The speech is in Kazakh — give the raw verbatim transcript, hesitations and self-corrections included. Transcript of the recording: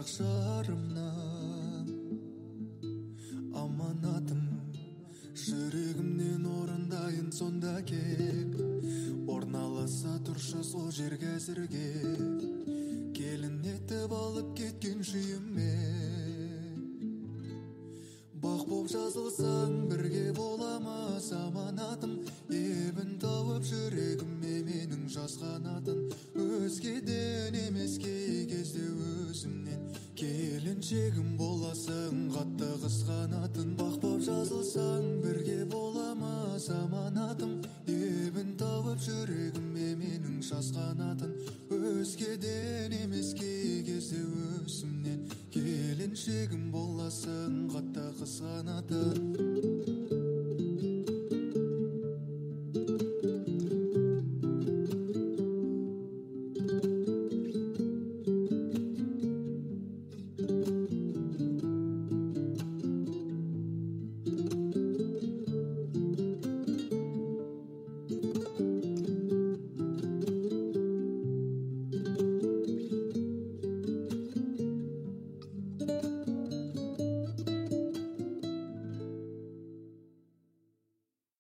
жақ жарымнан аманатым, жүрегімнен орындайын сонда кеп. Орналаса тұршы сол жерге әзірге, келін етіп алып кеткен шүйіме. Бақ боп жазылсаң бірге боламыз аманатым, ебін тауып жүрегіме менің жазғанатын. Өзгеден емес кей кезде өзімнен, келіншегім боласың қатты қызғанатын. Бақ боп жазылсаң бірге боламыз аманатым, ебін тауып жүрегіме менің жазғанатын. Өзгеден емес кей кезде өзімнен, келіншегім боласың қатты қызғанатын.